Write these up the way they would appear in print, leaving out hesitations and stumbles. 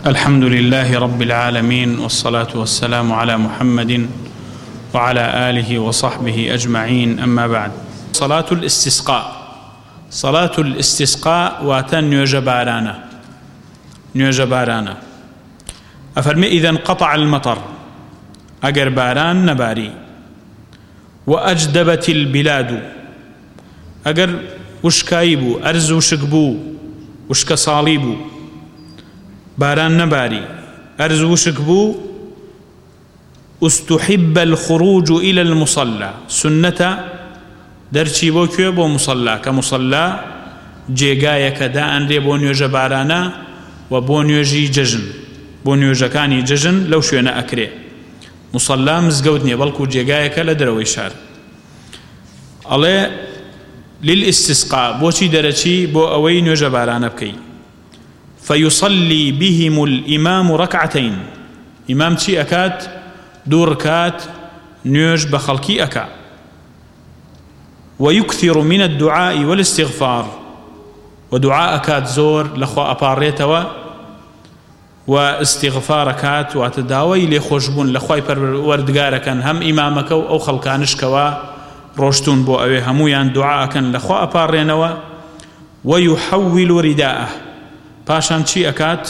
الحمد لله رب العالمين، والصلاة والسلام على محمد وعلى آله وصحبه أجمعين. أما بعد، صلاة الاستسقاء واتن نيوج بارانا أفرمي إذا انقطع المطر، أجر باران نباري، وأجدبت البلاد، أجر وشكايبو أرز وشكبو وشك صاليبو باران نباري أرز وشكبو، استحب الخروج إلى المصلى، سنة درشي بوكيو بو مصلى كمصلى جيغايا كدا أن بو نيوج بارانا وبو نيوجي ججن، بو نيوجكاني ججن لو شوينا أكري مصلى مزقودني بلكو جيغايا كلا دروي شار. الله للاستسقاء بوشي درشي بو أوي نيوج بارانا بكي، فيصلي بهم الإمام ركعتين، إمام تي أكات دور ركات نيوج بخلقي أكا، ويكثر من الدعاء والاستغفار، ودعاء أكات زور لخوا أباريتوا، واستغفار أكات واتداوي لخوشبون لخواي وردقاركا هم إمامك أو خلقانشكوا روشتون بو أوي همويان دعاء كان لخوا أبارينوا. ويحول رداءه، پاشان چی ئەکات؟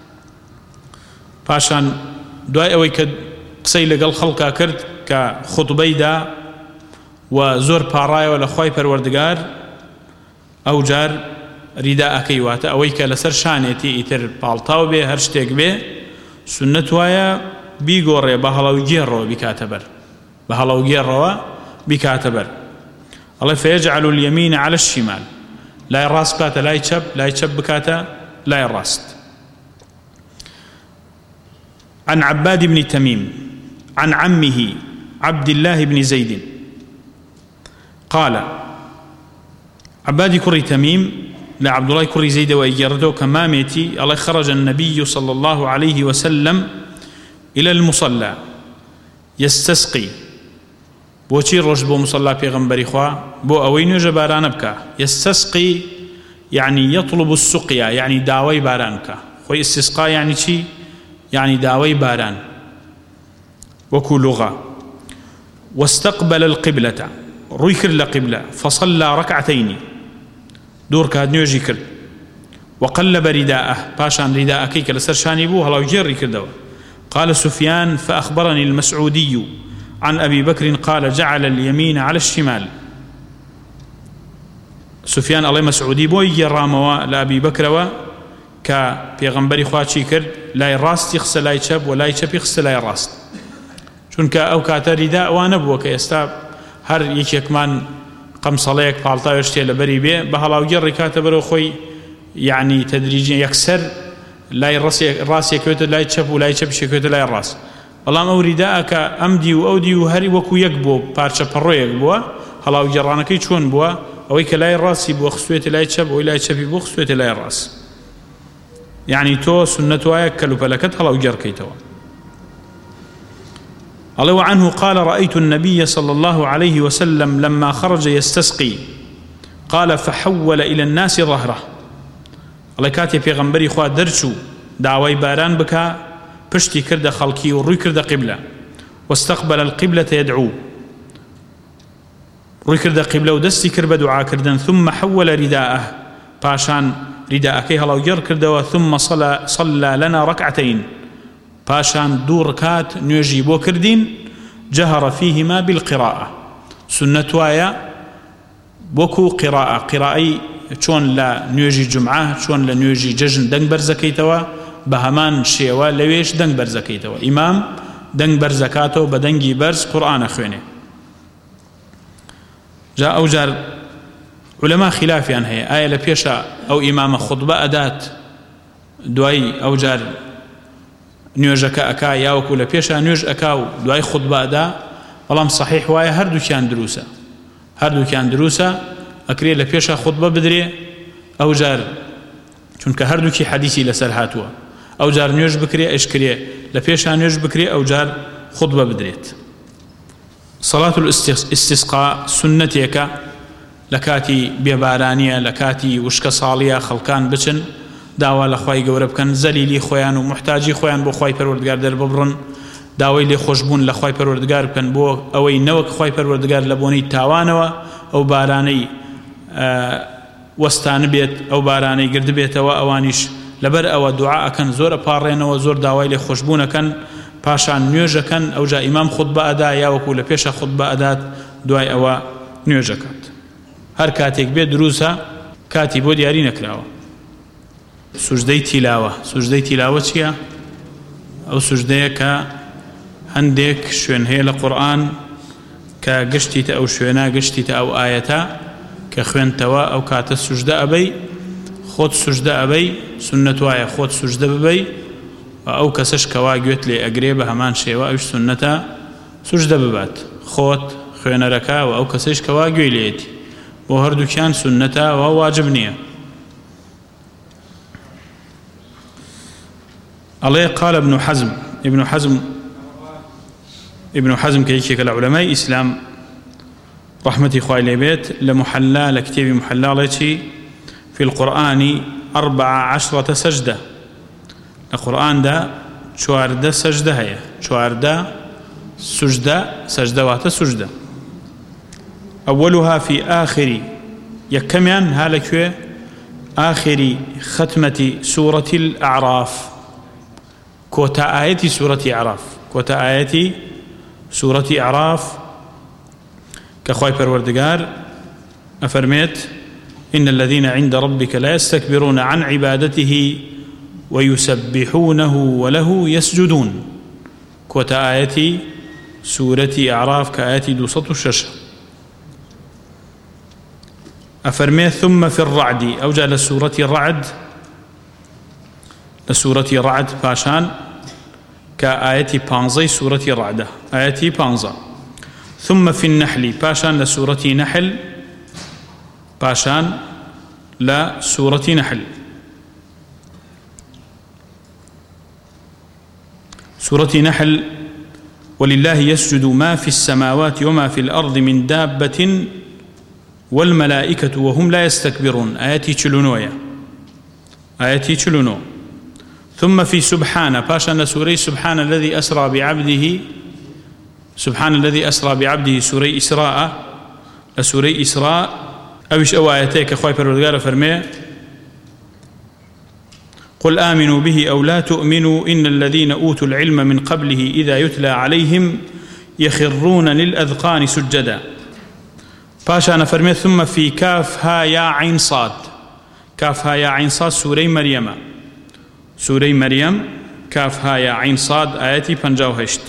پاشان دوای ئەوەی کە قسەی لەگەڵ خەڵکا کرد کە خوتبەی دا و زۆر پاڕایەوە لە خوای پەروەردگار، ئەو جار ریداءەکەی واتە ئەوەی کە لەسەر شانێتی ئیتر پاڵتاو بێ هەر شتێک بێ سنەت وایە بیگۆڕێ بە هەڵەوگێڕەوە بیکاتە بەر، بە هەڵەوگێڕەوە بیکاتە بەر. ئەڵێ فيجعل اليمين على الشمال، لای ڕاست بکاتە لای چەپ، لای چەپ بکاتە لا الراست. عن عباد بن تميم عن عمه عبد الله بن زيد قال: عباد كري تميم لعبد الله كري زيد وإيجرته كمامتي الله خرج النبي صلى الله عليه وسلم إلى المصلى يستسقي، بوشي رجبو مصلى بيغمبري خوا بو أوين جباران بكا، يستسقي يعني يطلب السقيا، يعني داوي بارانك، خوي استسقاء يعني شي يعني داوي باران وكو لغة. واستقبل القبلة، رويكر لقبلة، فصلى ركعتين، دور كاد نيوجي كر، وقلب رداءه، باشان رداءه كيك لسرشاني بو هلا يجري كردوا. قال سفيان: فأخبرني المسعودي عن أبي بكر قال: جعل اليمين على الشمال. سفيان الله مسعودي بو يجراموا لأبي بكر كا بيغمبري خواتشي كرد لا راست يخس لا يشب ولا يشب يخس لا راست، چونك أو كاتا رداء وانبوه كيستا هر يكمان قمصليك بالطا يشتي لبري بيه بهلاو جري كاتبرو خوي يعني تدريجيا يكسر لا الراس يكوت لا يشب ولا يشب شكوت لا الراس. والله ما رداءك أمدي وأودي وهري وكو يكبو بارشا برو يكبو هلاو جرانكي چون بوا أوي كلاي الراس يبو خسويت لا يشب ولا يشب يبو خسويت لا الراس، يعني تو سنة ويكلوا فلكت هلاو جر كيتوا. الله وعنه قال: رأيت النبي صلى الله عليه وسلم لما خرج يستسقي قال: فحول إلى الناس ظهره. الله كاتب في غنبري خوا درشو دعوي باران بكا پشتی کرد خلقی و روی کرد قبله، واستقبل القبلة يدعو، روی کرد قبله و دستی کرد بدعا کردن، ثم حول رداءه، پاشان رداءكي هلاو جر کرد، ثم صلى لنا ركعتين، پاشان دو ركات نيوجي بو كردين، جهر فيهما بالقراءة، سنة وايا بوكو قراءة چون لا نيوجي جمعة چون لا نيوجي ججن دنگ برزكيتوا بهمان شيوا لويش دنگ برزكيتوا، إمام دنگ برزكاتو بدنگي برز قرآن خوينه. جاء أو جار علماء خلافي عن هي آية لبيشا أو إمام خطبة أدات دواي أو جار نيوجك أكا ياوكو لبيشا نيوج أكاو دواي خطبة أدا، والله صحيح وايا هردو كان دروسة أكري لبيشا خطبة بدري أو جار چونك هردو كي حديثي لسر هاتوا، أو جار نيوج بكري إيش كري لبيشا نيوج بكري أو جار خطبة بدريت. صلاة الاستسقاء سنتك لكاتي ببارانية لكاتي وشك صالية خلقان بچن داوا لە خوای گەورە بکەن زەلیلی خۆیان و محتاجی خۆیان بۆ خوای پەروەردگار دەرببڕن داوای لێ خۆشبوون لە خوای پەروەردگار بکەن بۆ ئەوەی نەوەک خوای پەروەردگار لە بۆنەی تاوانەوە ئەو بارانەی وەستانە بێت ئەو بارانەی گرد بێتەوە ئەوانیش لەبەر ئەوە دوعا ئەکەن زۆر ئەپاڕێنەوە زۆر داوای لێ خۆشبوونەکەن پاشان نوێژەکەن ئەوجا ئیمام خوتبە ئەدا یا وەکو لە پێشە خوتبە ئەدات دوای ئەوە نوێژەکات هەر کاتێک بێت دروستە کاتی بۆ دیاری نەکراوە سوژدەی تیلاوە سوژدەی تیلاوە چییە؟ ئەو سوژدەیە کە هەندێک شوێن هەیە لە قورئان کە گشتیتە ئەو شوێنە گشتیتە ئەو ئاەتە کە خوێنتەوە ئەو کاتە سوژدە ئەبەی خۆت سوژدە ئەبەی سنەت وایە خۆت سوژدە ببەی ئەو کەسەش کەوا گوێت لێ ئەگرێ بە هەمان شێوە ئەوش سنەتە سوژدە ببات خۆت خوێنەرەکە و ئەو کەسەش کەوا گوێی لێتی بۆ هەردووکیان سنەتە و واجب نییە الله قال ابن حزم كيكيك العلماء إسلام رحمتي خوالي لبيت لمحلى لكتاب محلى في القرآن 14 سجدة القرآن ده شوارده سجدة هي شوارده سجدة سجدة أولها في آخر يكمن هالك آخر ختمة سورة الأعراف كوتا آية سورة أعراف كوتا آية سورة أعراف كخواي پروردگار أفرميت إن الذين عند ربك لا يستكبرون عن عبادته ويسبحونه وله يسجدون كوتا آية سورة أعراف كآية 206 أفرميت ثم في الرعد أوجه لسورة الرعد لسورة رعد باشان كآية بانزي سورة رعدة آية بانزا ثم في النحل باشان لسورة نحل باشان لسورة نحل سورة نحل ولله يسجد ما في السماوات وما في الأرض من دابة والملائكة وهم لا يستكبرون آياتي تشلونو ثم في سبحانه باشا سوري سبحان الذي أسرى بعبده سبحان الذي أسرى بعبده سوري إسراء لسوري إسراء أوش أو آياتيك أخوي پروردگار فرمي قل آمنوا به أو لا تؤمنوا إن الذين أوتوا العلم من قبله إذا يتلى عليهم يخرون للأذقان سجدا باشا فرمي ثم في كاف ها يا عين صاد كاف ها يا عين صاد سوري مريم كاف ها يا عين صاد آياتي 58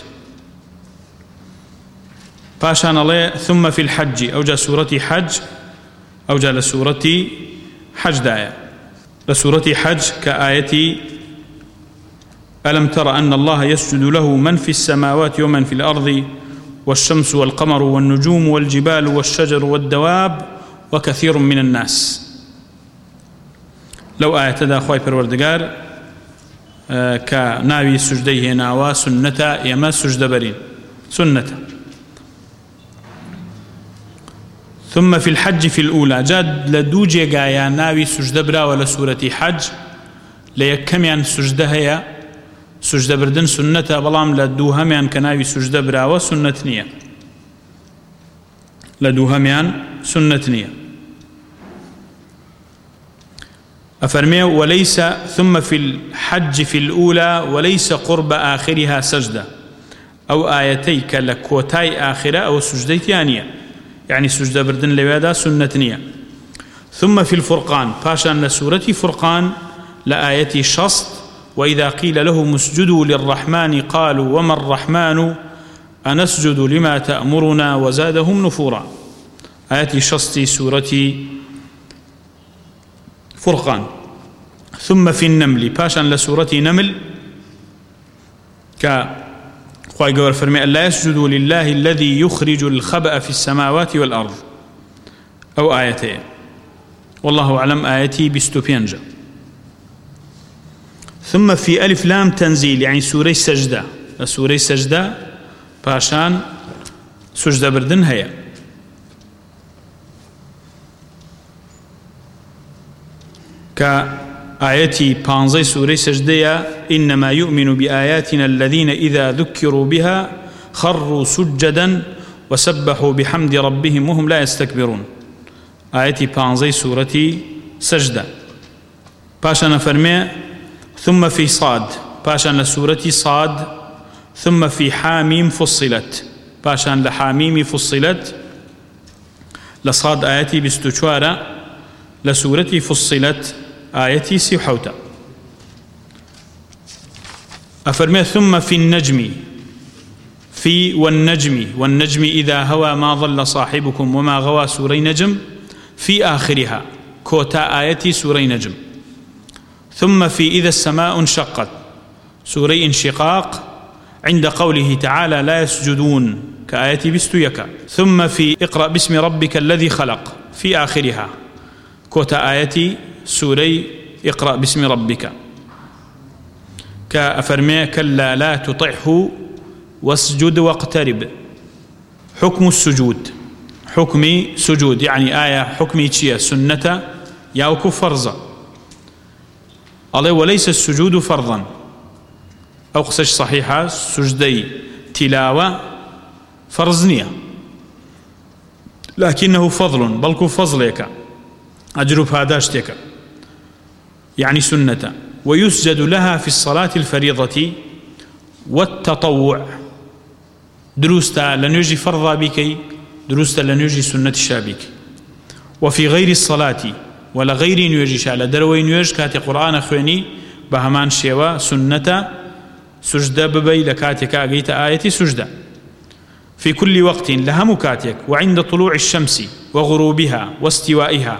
باشان الله ثم في الحج أوجه سورة حج أوجه لسورة حج داية لسورة حج كآية ألم تر أن الله يسجد له من في السماوات ومن في الأرض والشمس والقمر والنجوم والجبال والشجر والدواب وكثير من الناس لو آية دا أخوي پروردگار كناوي سجديه ناوا سنة يما سجد برين سنة ثم في الحج في الأولى جاد لدوجي قايا ناوي سجد برا ولا سورة حج ليكميان سجد هيا سجد بردن سنة بلام لدوهميان كناوي سجد برا وسنة نية لدوهميان سنة نية أفرمي وليس ثم في الحج في الأولى وليس قرب آخرها سجدة أو آيتيك لكوتاي آخرة أو سجدي ثانية يعني سجدة بردن لوادا سنة نية ثم في الفرقان باشان لسورة فرقان لآية شصت وإذا قيل لهم اسجدوا للرحمن قالوا وما الرحمن أنسجد لما تأمرنا وزادهم نفورا آية شصت سورة فرقان ثم في النمل باشان لسورة نمل خواهي قول فرمي لا يسجدوا لله الذي يخرج الخبأ في السماوات والأرض أو آيتين والله أعلم آيتي بستوبينجا ثم في ألف لام تنزيل يعني سورة سجدة سورة سجدة باشان سجدة بردن هيا آياتي بانزي سوري سجدية إنما يؤمن بآياتنا الذين إذا ذكروا بها خروا سجدا وسبحوا بحمد ربهم وهم لا يستكبرون. آياتي بانزي سورة سجدة. باشا فرمي ثم في صاد، باشا لسورة صاد، ثم في حاميم فصلت، باشا لحاميم فصلت، لصاد آياتي بستوشوارة، لسورة فصلت آياتي سيحوتا. أفرمي ثم في النجم، في والنجم إذا هوى ما ضل صاحبكم وما غوى سوري نجم في آخرها كوتا آياتي سوري نجم. ثم في إذا السماء انشقت سوري انشقاق عند قوله تعالى لا يسجدون كآياتي بستويكا. ثم في اقرأ باسم ربك الذي خلق في آخرها كوتا آياتي سوري اقرأ باسم ربك. كأفرمي كلا لا تطعه واسجد واقترب. حكم السجود، حكمي سجود يعني آية حكمي تشيا سنة ياوكو فرضا. الله وليس السجود فرضا أو قصش صحيحة سجدي تلاوة فرزنية لكنه فضل بلكو فضلك أجرب هاداشتك يعني سنة. ويسجد لها في الصلاة الفريضة والتطوع. دروستا لنجي فرضا بكي، دروستا لنجي سنة شابك. وفي غير الصلاة ولا غير نيوجي شاء دروي نيوج كاتي قرآن خويني بهمان شيوا سنة سجدة ببي لكاتك أجيت آية سجدة في كل وقت لها مكاتك وعند طلوع الشمس وغروبها واستوائها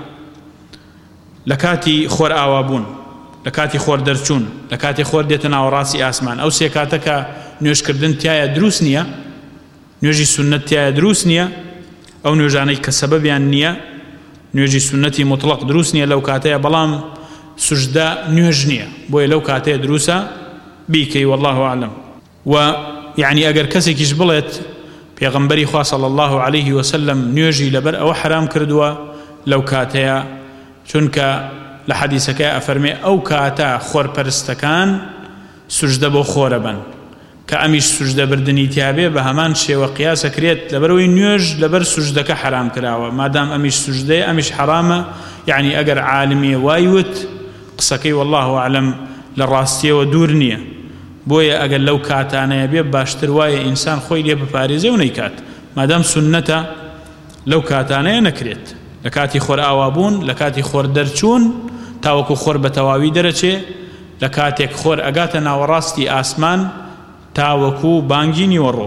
لكاتي خور آوابون لكاتي خور درچون لكاتي خور ديتنا وراسي آسمان أو سيكاتك نيوج كردن تيايا دروسنيا نيوجي سنة تيايا دروسنيا أو نيوجاني كسبب يعني نيوجي سنتي مطلق دروسنيا لو كاتيا بلام سجدة نيوجنيا بوي لو كاتيا دروسا بيكي والله أعلم. ويعني أجر كسي كيشبلت بيغمبري خواه صلى الله عليه وسلم نيوجي لبر أو حرام كردوا لو كاتيا چونك لحديثك أفرمي أو كاتا خور پرستكان سجدة بو خوربا كأميش سجدة بردني تيابي بهمان شيء وقياس كريت لبروي نيوج لبر سجدك حرام كراوة ما دام أميش سجدة أميش حرامة يعني أجر عالمي وايوت قصكي والله أعلم للراستية ودورنية بويا أجر لو كاتانا يبي باشتر واي إنسان خوي ليه بباريزي ونيكات ما دام سنته لو كاتانا نكريت لكاتي خور آوابون لكاتي خور درچون تاوكو خور بتواوي درچه لكاتيك خور أجاتنا وراستي آسمان تاوكو بانجيني ورو.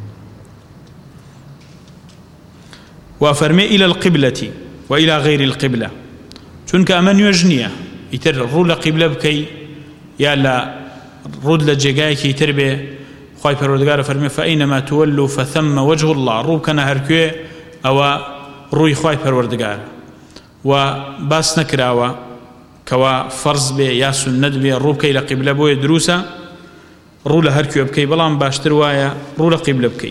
وفرمي إلى القبلة وإلى غير القبلة چونك أمن يجنية يتر رول قبلة بكي يا لا رود لجيجايك يتربي خواي پروردگار فرمي فأينما تولوا فثم وجه الله روب كان هركوه أو روي خواي پروردگار وباس نكراوا كوا فرض بي يا سنت بي روب كي لقبلة بوي دروسا رول هركوه بكي بلان باشتر وايا رول قبلة بكي.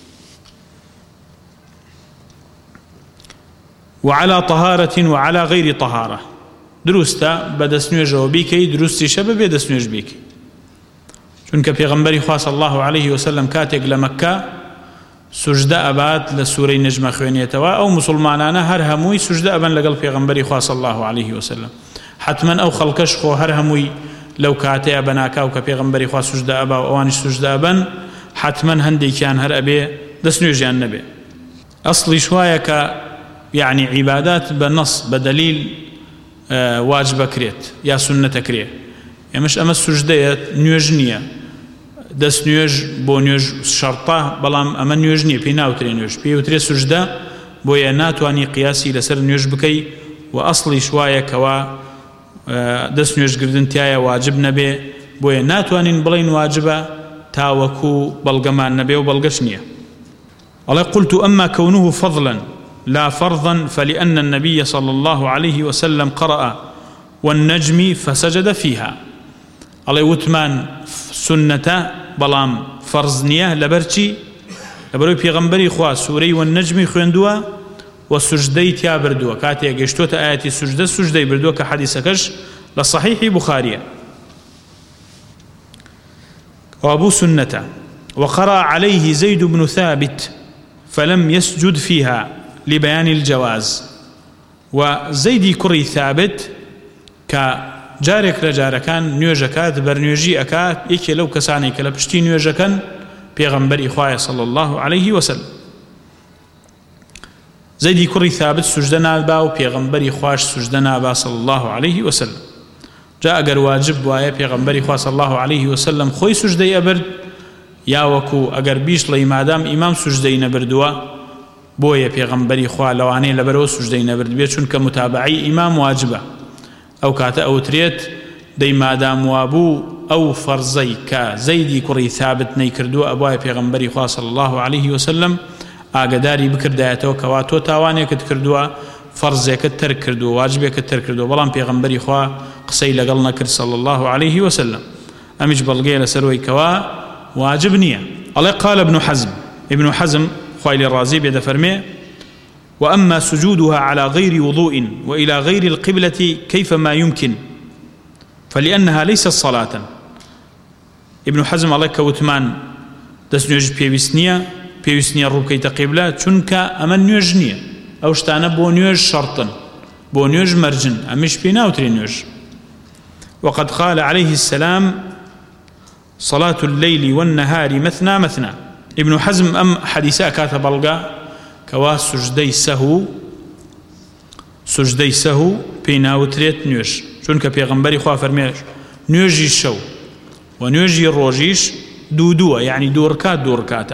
وعلى طهارة وعلى غير طهارة دروستا بدسنوج وبيكي دروستي شبه بدسنوج بيكي چونك پیغمبري خواه صلى الله عليه وسلم كاتق لمكة سجدة أبات لسوري نجمة خوينيتوا أو مسلمانانا هر هموي سجدة أبان لقل پیغمبري خواه صلى الله عليه وسلم حتما أو خلقش خو هر هموي لو كاتي أبناكا وكبيغمبري خواه سجدة أبا وأوانش سجدة أبان حتما هندي كان هر أبي دسنوج النبي أصلي شوايك يعني عبادات بالنص بدليل واجب كريت يا سنة كريت يعني مش أما السجدة نيوجنية دس نيوج بو نيوج شرطة بلام أما نيوجنية بينا وتري نيوج بيوتري سجدة بو يناتواني قياسي لسر نيوج بكي وأصلي شوايا كوا دس نيوج قردن تيايا واجب نبي بو يناتواني بلين واجبة تاوكو بلغمان نبي وبلغشنية. الله قلت أما كونه فضلا لا فرضا فلأن النبي صلى الله عليه وسلم قرأ والنجم فسجد فيها. الله وثمان سنة بلام فرزنية لبرشي لبروي پیغمبري خواه سوري والنجم خويندوا وسجدي تيا بردوا كاتي اگشتوت آياتي سجدة بردوا كحديثكش لصحيح بخاري وأبو سنة وقرأ عليه زيد بن ثابت فلم يسجد فيها لبيان الجواز. وزيد كري ثابت كجارك لجاركان نيوجكات برنيوجي أكات إيكي لو كساني كلبشتي نيوجكان بيغمبر إخوائي صلى الله عليه وسلم. زيد كري ثابت سجدنا با وبيغمبر إخواش سجدنا با صلى الله عليه وسلم. جاء أقر واجب وآية بيغمبر إخوة صلى الله عليه وسلم خوي سجدي أبرد يا وكو أقر بيش لي مادام إمام سجدي نبردوا بويا بيغمبر إخوة لواني لبرو سجدي نبرد بيشون كمتابعي إمام واجبة أو كاتا أو تريت دي مادام وابو أو فرزي كزيدي كري ثابت نيكردوا أبويا بيغمبر إخوة صلى الله عليه وسلم ئاگداری بکردایەتەوە کەوا تۆ تاوانێکت کردووە فەرزێکت تەرک کردووە واجبێکت تەرک کردووە بەڵام پێغەمبەری خوا قسەی لەگەڵ نەکرد صلى الله عليه وسلم ئەمیش بەڵگەیە لەسەرەوەی کەوا واجب نییە. ئەڵێ قال ابن حزم خوای لێ ڕازی بێ دەفەرمێ وأما سجودها على غير وضوء وإلى غير القبلة كيفما يمكن فلأنها ليست صلاة. ابن حزم الله كوتمان دەستنوێژ پێویست نییە پێویست نییە ڕووبکەیتە قیبلە چونکە ئەمە نوێژ نییە ئەو شتانە بۆ نوێژ شەرتن بۆ نوێژ مەرجن ئەمیش پێ ناوترێ نوێژ. وقد قال عليه السلام صلاة الليل والنهار مثنى مثنى. ابن حزم أم حديثة كاتب بلغا كوا سجدي سهو بينا وتريت نيوش چونك پیغمبري خوا فرمي نيوجي الشو ونيوجي الروجيش دودوة يعني دوركات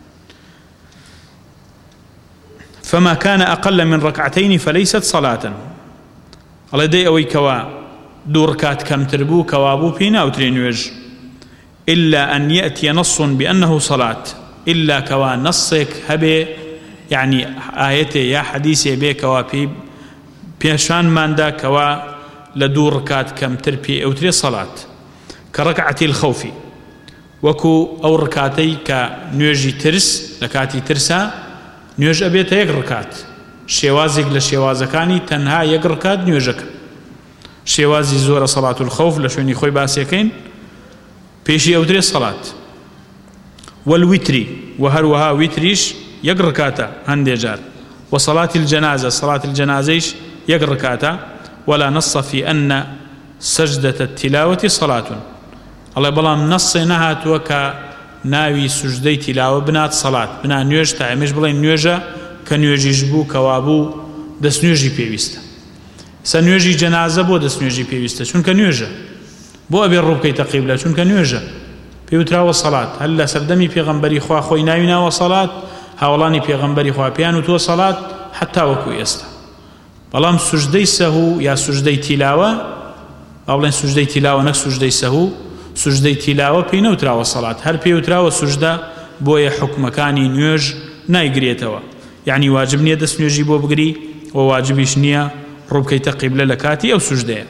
فما كان أقل من ركعتين فليست صلاة. الله دي أوي كوا دوركات كم تربو كوابو بينا وتري نيوج إلا أن يأتي نص بأنه صلاة إلا كوا نصك هبه يعني آيته يا حديثي بي كوا بيشان ماندا كوا لدور ركات كم تربي أو تري صلاة كركعة الخوف وكو أو ركاتي كنيوجي ترس لكاتي ترسا نيوج أبيت يك ركات شوازك لشوازكاني تنها يك ركات نيوجك شوازي زور صلاة الخوف لشوني خوي باسيكين بيشي أو تري صلاة والوتري وهروها وتريش يك ركاتا هندي جار وصلاة الجنازة صلاة الجنازيش يك ركاتا ولا نص في أن سجدة التلاوة صلاة. الله بلام نص نهات وكا ناوي سجدي تلاوة بنات صلاة بنا نيوج تعمش بلين نيوجا كنيوجي جبو كوابو دس نيوجي بيويستا سنيوجي جنازة بو دس نيوجي بيويستا شون كنيوجا بو أبي الربكي تقيبلا شون كنيوجا بيوتراوى صلاة هلا سردمي بيغمبري خوا خوي ناوينا وصلاة هاولاني بيغمبري خوا بيانو تو صلاة حتى وكو يستا بلام سجدي سهو يا سجدي تلاوة أولا سجدي تلاوة نك سجدي سهو سجدي تلاوة بينو تراوى الصلاة هل بيو تراوى سجدة بويا حكم كاني نيوج نايقريتوا يعني واجب نية دس نيوجي بو بقري وواجبيش نية ربكي تقبل لكاتي أو سجدة.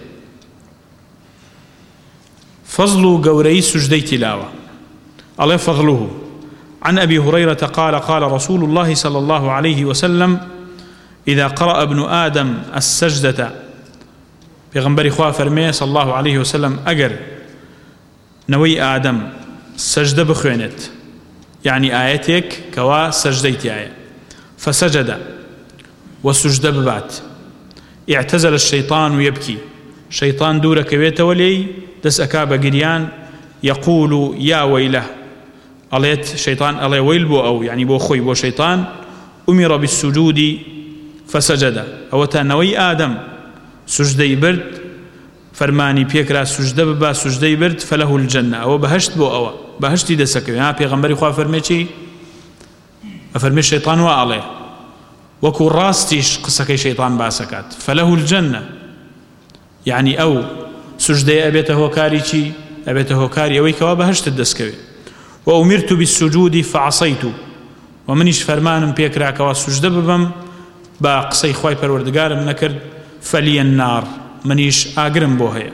فضل قوري سجدي تلاوة الله فضله. عن أبي هريرة قال رسول الله صلى الله عليه وسلم إذا قرأ ابن آدم السجدة بيغمبري خواه فرمي صلى الله عليه وسلم أقر نوي آدم سجدة بخوينت يعني آياتك كوا سجديتي آية فسجد وسجد ببات اعتزل الشيطان ويبكي شيطان دورك بيت ولي دس أكاب قريان يقول يا ويله أليت شيطان ألي ويل بو أو يعني بو خوي بو شيطان أمر بالسجود فسجد أو تنوي آدم سجدي برد فرماني بيكرا سجده ببا سجدي برد فله الجنة أو بهشت بو أو بهشتي دسكوي ها بيغمبري خواه فرمي چي أفرمي الشيطان وعليه وكو راستيش قصكي شيطان باسكات فله الجنة يعني أو سجدي أبيته كاري چي أبيته كاري أوي كوا بهشت الدسكوي وأمرت بالسجود فعصيت ومنيش فرمان بيكرا كوا سجده ببم با قصي خواي پروردگارم نكرد فلي النار منيش آقرم بوهي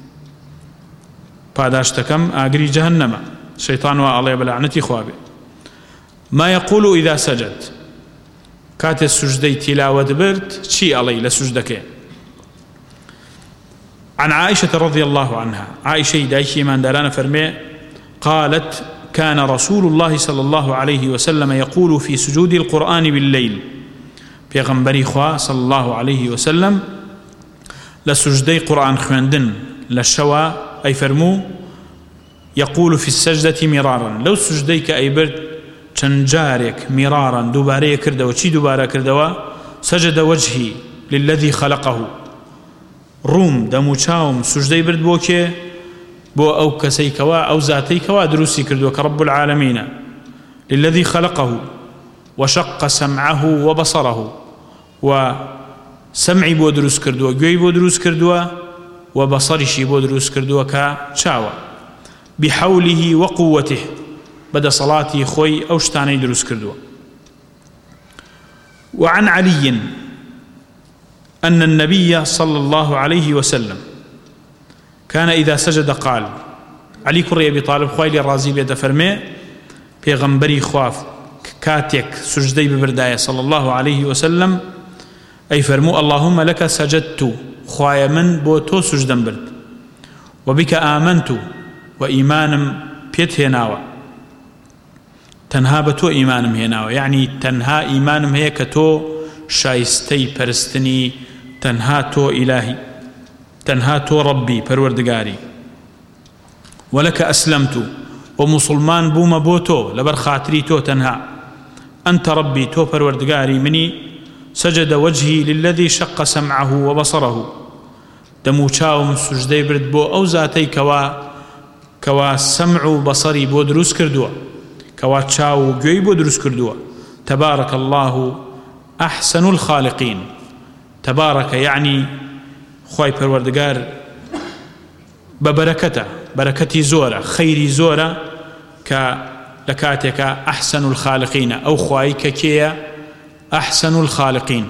پاداشتكم آقري جهنم شيطان وعلي بلعنتي خوابي. ما يقول إذا سجد كات السجدي تلاوة برد شي علي لسجدك. عن عائشة رضي الله عنها عائشة دايشي من دارانا فرمي قالت كان رسول الله صلى الله عليه وسلم يقول في سجود القرآن بالليل پیغمبری خوا صلى الله عليه وسلم لسجدي قرآن خواندن للشوا أي فرمو يقول في السجدة مرارا لو سجديك أي برد چنجارك مرارا دوباره كردوا چي دوباره كردوا سجد وجهي للذي خلقه روم دموچاوم سجدي برد بوكي بو أو كسيكوا أو ذاتيكوا دروسي كردوا كرب العالمين للذي خلقه وشق سمعه وبصره وسمعي بو دروس كردوا جوي بو دروس كردوا وبصرشي بو دروس كردوا كشاوى بحوله وقوته بدا صلاتي خوي أو شتاني دروس كردوا. وعن علي أن النبي صلى الله عليه وسلم كان إذا سجد قال علي كري أبي طالب خويلي الرازي بيد فرمي بيغمبري خواف كاتك سجدي ببرداية صلى الله عليه وسلم أي فرمو اللهم لك سجدت خوايا من بوتو سجدا برد وبك آمنت وإيمانم بيت هناوة تنها بتو إيمانم هناوة يعني تنها إيمانم هي كتو شايستي پرستني تنها تو إلهي تنها تو ربي پروردگاري ولك أسلمت ومسلمان بوما بوتو لبر خاطري تو تنها أنت ربي تو پروردگاري مني سجد وجهي للذي شق سمعه وبصره دموچاوم سجدي برد بو أو ذاتي كوا سمع بصري بو دروس كردوا كوا تشاو جوي بو دروس كردوا تبارك الله أحسن الخالقين تبارك يعني خواي پروردگار ببركته بركتي زورة خيري زورة لكاتك أحسن الخالقين أو خواي ككيا أحسن الخالقين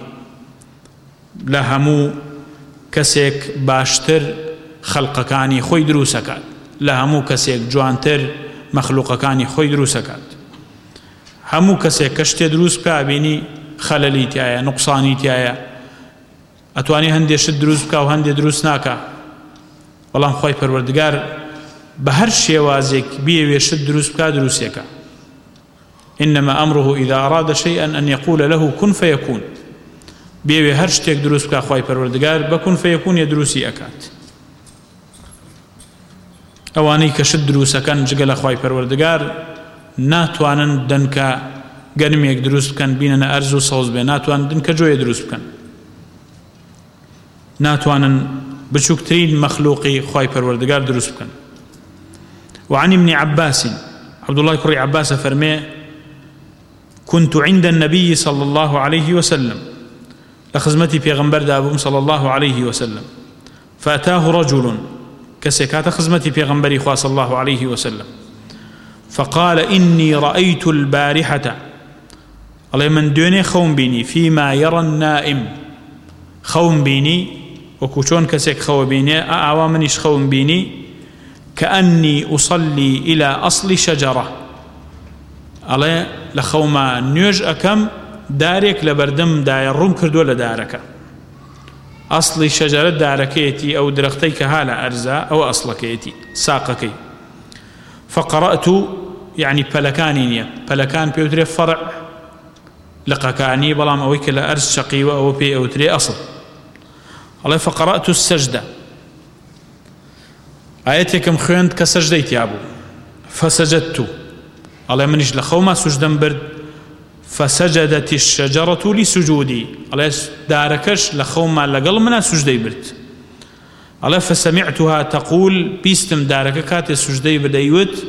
لهمو كسيك باشتر خلقكاني خوي دروسكات لهمو كسيك جوانتر مخلوقكاني خوي دروسكات همو كسيك كشتي دروس بكابيني خللي تيايا نقصاني تيايا أتواني هندي شد دروس بكا وهندي دروس ناكا والله خوي پروردگار بهر شيوازك بيوي شد دروس بكا دروسيكا إنما أمره إذا أراد شيئا أن يقول له كن فيكون بيوي هر شتيك دروس بكا خوي پروردگار بكن فيكون يدروسي أكات أواني كشد دروسا كان جقل خوي پروردگار ناتوانن دنكا گرميك دروس بكن بيننا أرزو صوز بي ناتوانن دنكا جوية دروس بكن ناتوانن بشكترين مخلوقي خوي پروردگار دروس بكن. وعن ابن عباس عبد الله كري عباس فرمي كنت عند النبي صلى الله عليه وسلم لخزمتي پیغمبر دابوم صلى الله عليه وسلم فأتاه رجل كسكات خزمتي پیغمبري خوا صلى الله عليه وسلم فقال إني رأيت البارحة الله من دوني خوم بيني فيما يرى النائم خوم بيني وكوشون كسك خو بيني أعوامنيش خوم بيني كأني أصلي إلى أصل شجرة الله لخوما نيوج أكم دارك لبردم داير روم كردو لدارك أصل شجرة داركيتي أو درختيك هالا أرزا أو أصلكيتي ساقكي فقرأت يعني بلكانينيا بلكان بيوتري فرع لقكاني بلام أويك لأرز شقي أو بي أوتري أصل الله فقرأت السجدة آياتكم خيند كسجديتي أبو فسجدت الله منيش لخوما سجدا برد فسجدت الشجرة لسجودي الله داركش لخوما لقل منا سجدي برد الله فسمعتها تقول بيستم دارك كات سجدي بديوت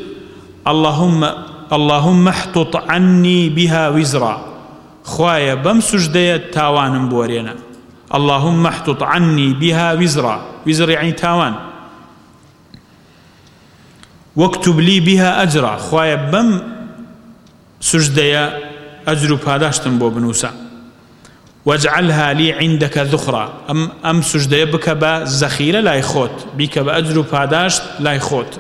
اللهم احطط عني بها وزرا خوايا بم سجدي تاوان بورينا اللهم احطط عني بها وزرا وزر يعني تاوان واكتب لي بها أجرا خوايا بم سجدي أجر باداشتن بو بنوسا واجعلها لي عندك ذخرا أم سجدي بك بزخيرة لا يخوت بك بأجر باداشت لا يخوت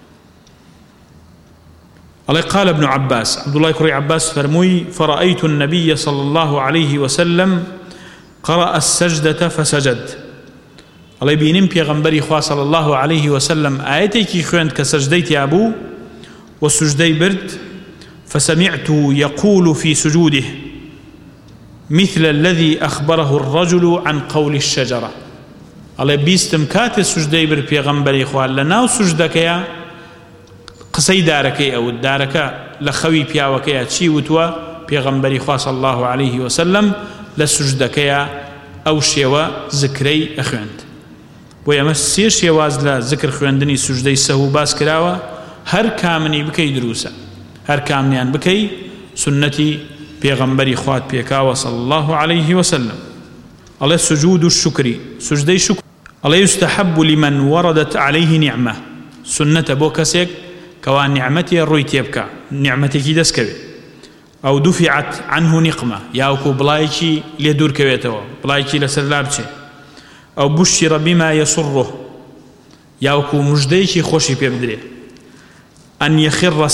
الله قال ابن عباس عبد الله كري عباس فرموي فرأيت النبي صلى الله عليه وسلم قرأ السجدة فسجد الله بينم پیغمبري خوا صلى الله عليه وسلم آياتي خويند كسجديت أبو والسجدي برد فسمعته يقول في سجوده مثل الذي أخبره الرجل عن قول الشجرة الله بيستم كات السجدي بر پیغمبري خوا لناو سجدك يا قصي دارك أو دارك لخوي بياوك يا تشي وتوا پیغمبري خوا صلى الله عليه وسلم لسجدك يا أو شيوا ذكري أخوند ويما سير شيواز لا ذكر خوندني سجدي سهو باس كراوة هر كامني بكي دروسا هر كامنيان بكي سنتي پیغمبري خوات بيكاوة صلى الله عليه وسلم الله سجود الشكر سجدي شكر الله يستحب لمن وردت عليه نعمة سنة بوكسيك كوان نعمتي الرويتي يبكى نعمتي كي دسكوي أو دفعت عنه نقمة ياوكو بلايكي ليدور كويتو بلايكي لسلابتي أو بشر بما يسره ياوكو مجديكي خوشي بيبدري أن يخر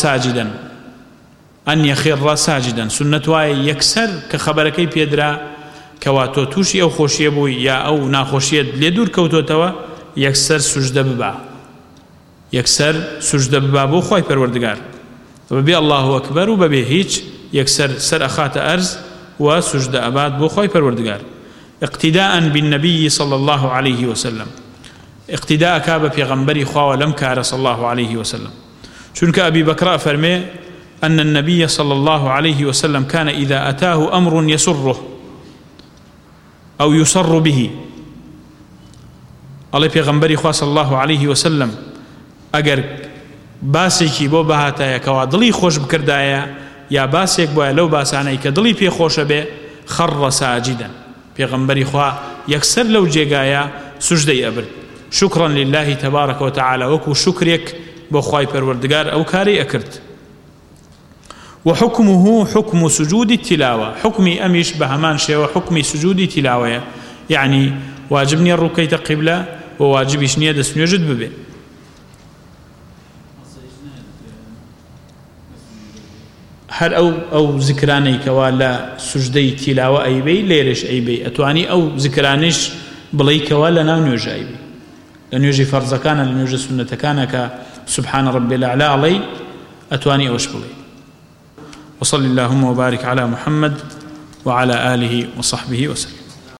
ساجدا سنة واي يكسر كخبركي بيدرا كواتو توشي أو خوشي بوي يا أو ناخوشي ليدور كوتو توا يكسر سجد ببا بو خوي پروردگار وبي الله أكبر وببي هيج يكسر سر أخات أرز وسجد أباد بو خوي پروردگار اقتداء بالنبي صلى الله عليه وسلم اقتداء كاب پیغمبري خوا ولم كار صلى الله عليه وسلم چونك أبي بكر فرمي أن النبي صلى الله عليه وسلم كان إذا أتاه أمر يسره أو يسر به الله پیغمبري خوا صلى الله عليه وسلم أجر باسێکی بۆ بەهاتایەکەوە دڵی خۆش بکردایە یا باسێک بۆیە لەو باسانەی کە دڵی پێ خۆشە بێ خەڕە ساجدا پێغەمبەری خوا یەکسەر لەو جێگایە سوژدەی ئەبرد شکرا لله تبارك وتعالى وەکو شکرێک بۆ خوای پەروەردگار ئەو کارەی ئەکرد وحكمه حكم سجود التلاوة حكمي أميش بهمان شيء وحكمي سجود التلاوة يعني واجبني الركية قبلة وواجبش نية دسم يجد ببه هر أو ذكراني كوالا سجدي تلاوة أي بي ليرش أي بي أتواني أو ذكرانش بلي كوالا ناو نيوجي أي بي لأن يجي فرض كان لأن يجي سنة كان سبحان ربي الأعلى علي أتواني أوش بلي وصل اللهم وبارك على محمد وعلى آله وصحبه وسلم